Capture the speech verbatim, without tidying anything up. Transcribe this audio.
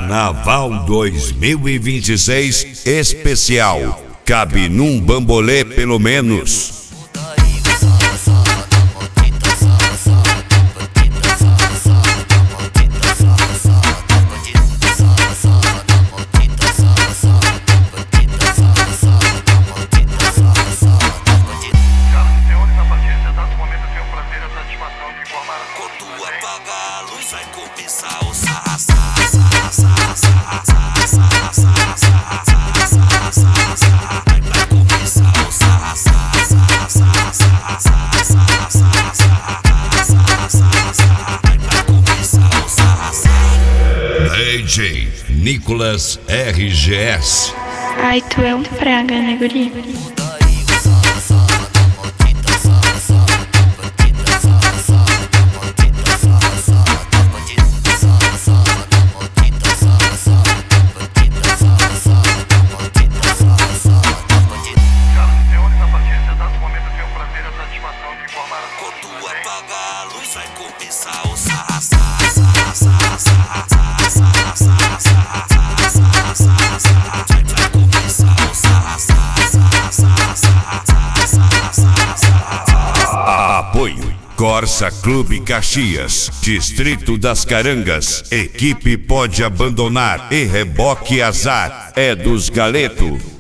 Carnaval dois mil e vinte e seis especial. Cabe num bambolê pelo menos. Vai começar o sarra, sarra, sarra, sarra, sarra, sarra, sarra, sarra, sarra, sarra, sarra. Vai começar o sarra, sarra, sarra, sarra, sarra, sarra, sarra, sarra, sarra, sarra, sarra. Vai começar o sarra, sarra. D J Nicolas R G S. Ai, tu é um praga, né, guri? Vai começar o sarra, sarra, sarra, sarra, sarra, sarra, sarra, sarra, sarra, sarra, sarra. Vai começar o sarra, sarra, sarra, sarra, sarra, sarra, sarra, sarra. Apoio Corsa Clube Caxias, Distrito das Carangas. Equipe pode abandonar e reboque azar é dos Galeto.